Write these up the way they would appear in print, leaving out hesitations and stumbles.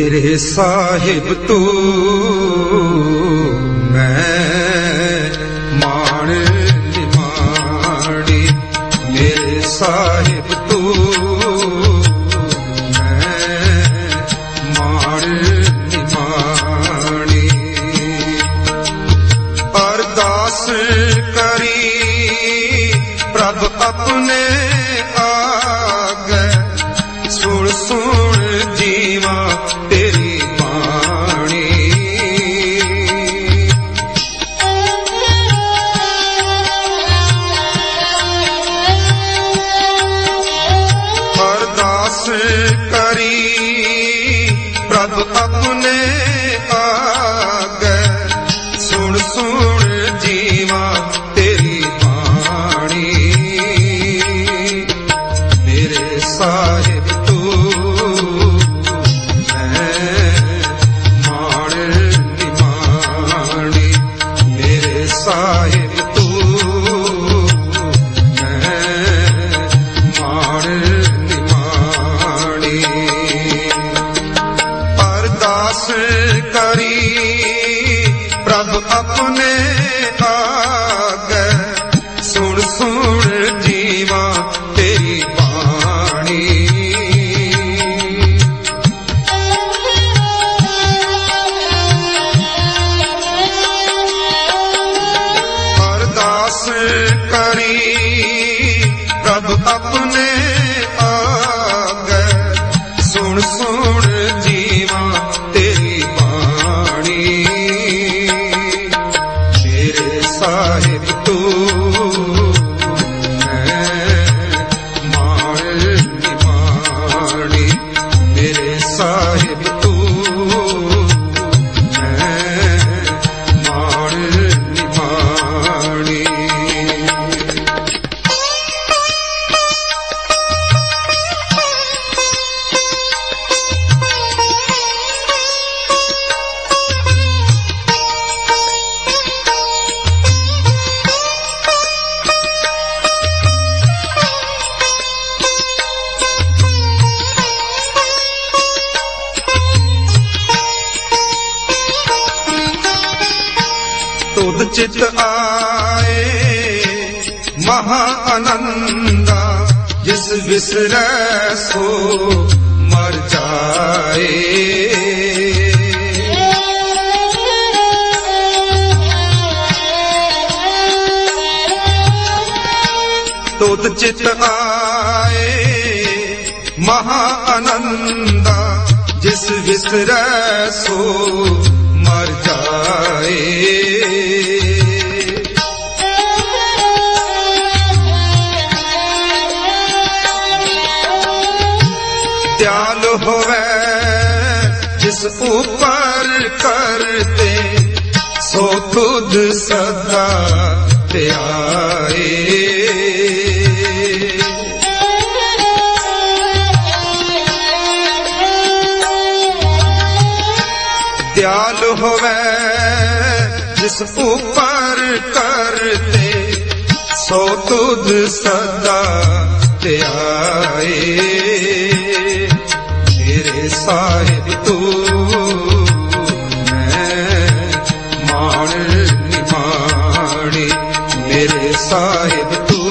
मेरे साहिब तू मैं मान निमाणी, मेरे साहिब तू मैं मान निमाणी। अरदास करी प्रभ अपने आगे, सुन सुन जीवा तेरी बाणी। अरदास करी प्रभ अपने आगे, सुन सुन जीवा तेरी बाणी। मेरे साहिब तू मैं मान निमाणी, मेरे साहिब तू मैं मान निमाणी। अरदास करी प्रभ अपने आगे, सुन सुन जीवा तेरी बाणी। अरदास करी प्रभ अपने आगे, सुन सुन जीवा तेरी बाणी। मेरे साहिब तू मैं मान निमाणी, मेरे साहिब तू मैं मान निमाणी। तुद चित आए महा आनंदा, जिस विसरै सो मर जाए। तुद चित आए महा आनंदा, जिस विसरै सो मर जाए। दयाल होवे जिस ऊपर करते, सो तुद सदा ध्याए। दयाल होवे जिस ऊपर करते, सो तुद सदा ध्याए। मेरे साहिब तू मैं मान निमाणी, मेरे साहिब तू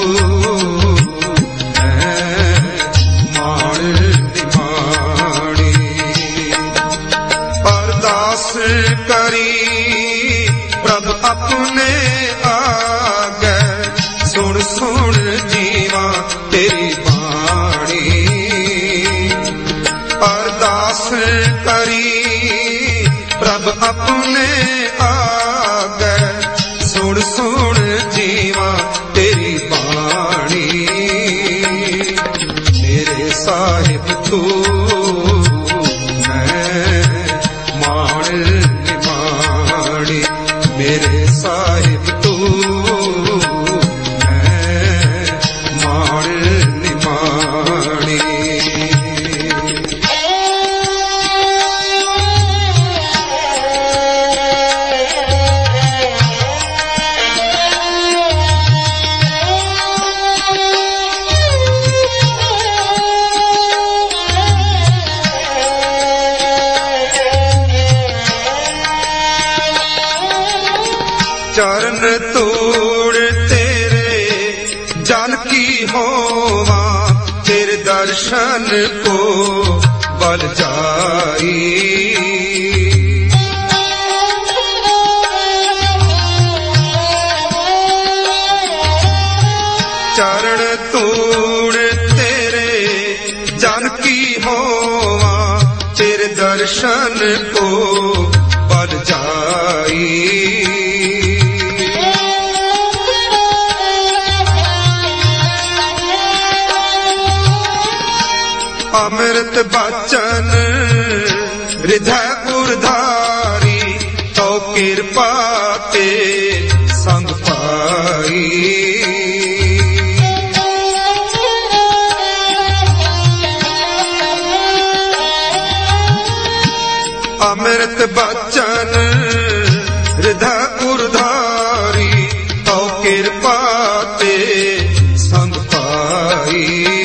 मैं मान निमाणी। अरदास करी प्रभ अपने आगे, सुन सुन जीवा तेरी बाणी। अरदास करी प्रभ अपने आगे, सुन सुन जीवा तेरी बाणी। मेरे साहिब तू मैं मान निमाणी, मेरे साहिब तू मैं मान निमाणी। जानकी होवा तेरे दर्शन को बल जाई। चरण तूड़ तेरे जानकी होवा तेरे दर्शन को बल जाई। अमृत बचन हृदय गुरधारी तो कृपा ते संग पाई। अमृत बचन हृदय गुरधारी तो कृपा ते संग पाई।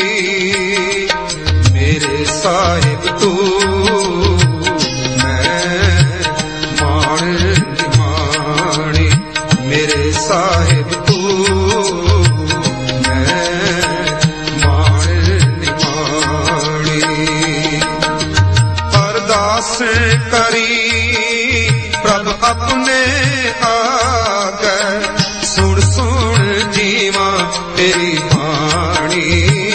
मेरे साहिब तू मैं मान निमाणी। मेरे साहिब तू मैं मान निमाणी। अरदास करी प्रभ अपने आगे सुन सुन जीवा तेरी बाणी।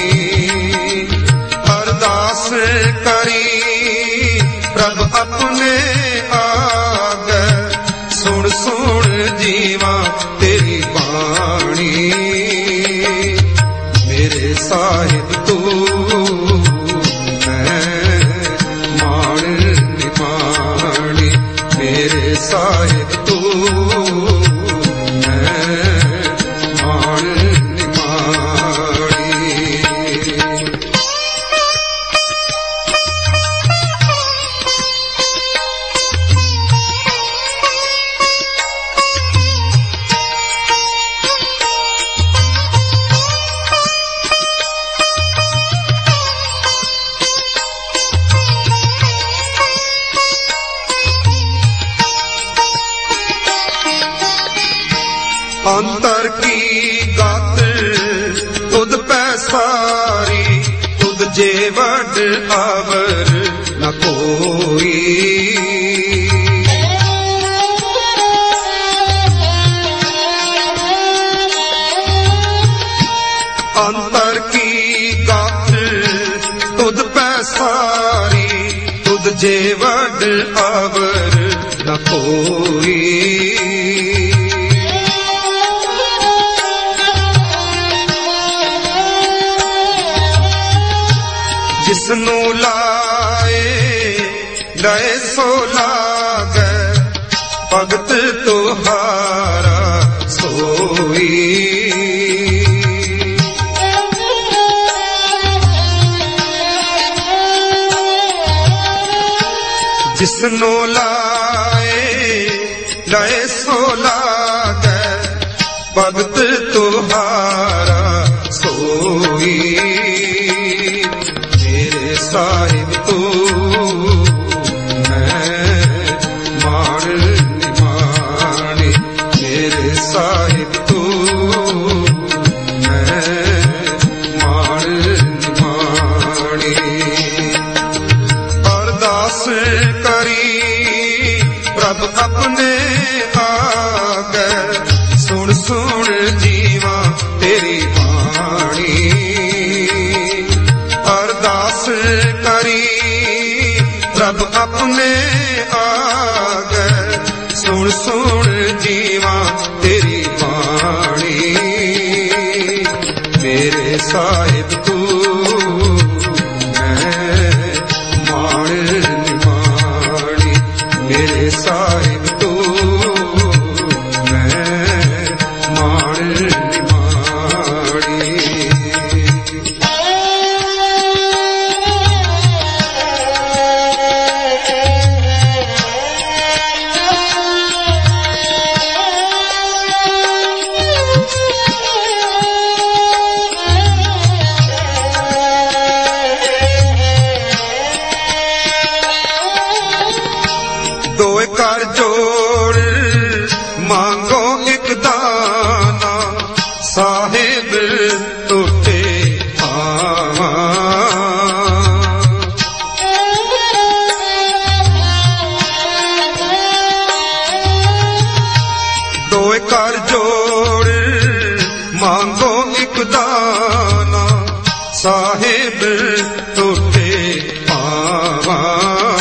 अरदास करी प्रभ अपने आगे सुन सुन जीवा तेरी बाणी। मेरे साहिब तू मेरे साहिब तू मैं मान निमाणी। अंतर की गात तुद पैसारी तुद जे वड आवर न कोई। अंतर की गात तुद पैसारी तुद जे वड आवर न कोई। जिसनू लाए लय सो लागे भगत तुहारा सोई। जिसनू लाए लय सो लागे भगत तुहारा सोई। मेरे साहिब तू मैं मान निमाणी। मेरे साहिब तू मैं मान निमाणी। अरदास करी प्रभ अपने आगे सुन सुन जीवा तेरी बाणी। अरदास करी प्रभ अपने आगे सुन सुन जीवा तेरी बाणी। मेरे साहिब तू मैं मान निमाणी। मेरे साहिब तू मैं मान निमाणी। ਸਾਹਿਬ ਟੋਟੇ ਪਾਵਾਂ।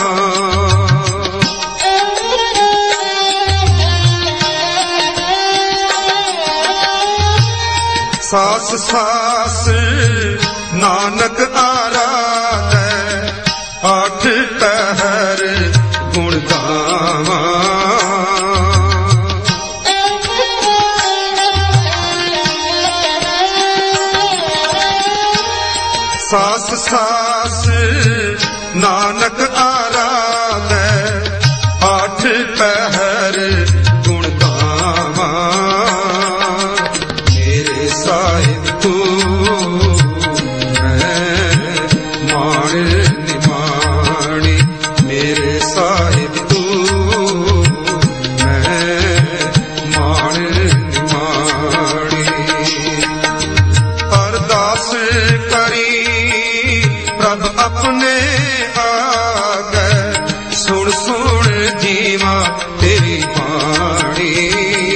ਸਾਸ ਸਾਸ ਨਾਨਕ ਆਰਾਧੈ, ਆਠ ਪਹਿਰ ਗੁਣ ਗਾਵਾਂ। ਸਾਸ ਸਾਸ ਨਾਨਕ ਆਰਾਧੈ, ਆਠ ਪਹਿਰ ਗੁਣ ਗਾਵਾਂ। ਮੇਰੇ ਸਾਹਿਬ ਤੂੰ ਮੈਂ ਮਾਣ ਨਿਮਾਣੀ, ਮੇਰੇ ਸਾਹਿਬ ਤੂੰ ਮੈਂ ਮਾਣ ਨਿਮਾਣੀ। ਅਰਦਾਸ ਕਰੀ ਪ੍ਰਭ ਆਪਣੇ ਆਗੈ, ਸੁਣ ਸੁਣ ਜੀਵਾਂ ਤੇਰੀ ਬਾਣੀ।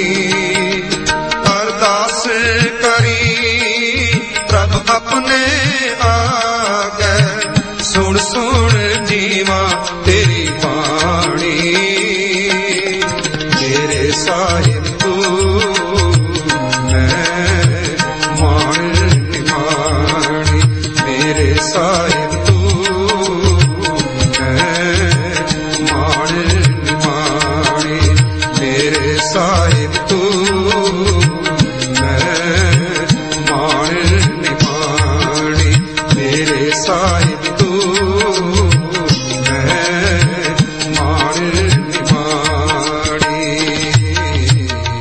ਅਰਦਾਸ ਕਰੀ ਪ੍ਰਭ ਆਪਣੇ ਆਗੈ, ਸੁਣ ਸੁਣ ਜੀਵਾਂ ਤੇਰੀ ਬਾਣੀ। ਮੇਰੇ ਸਾਹਿਬ ਤੂੰ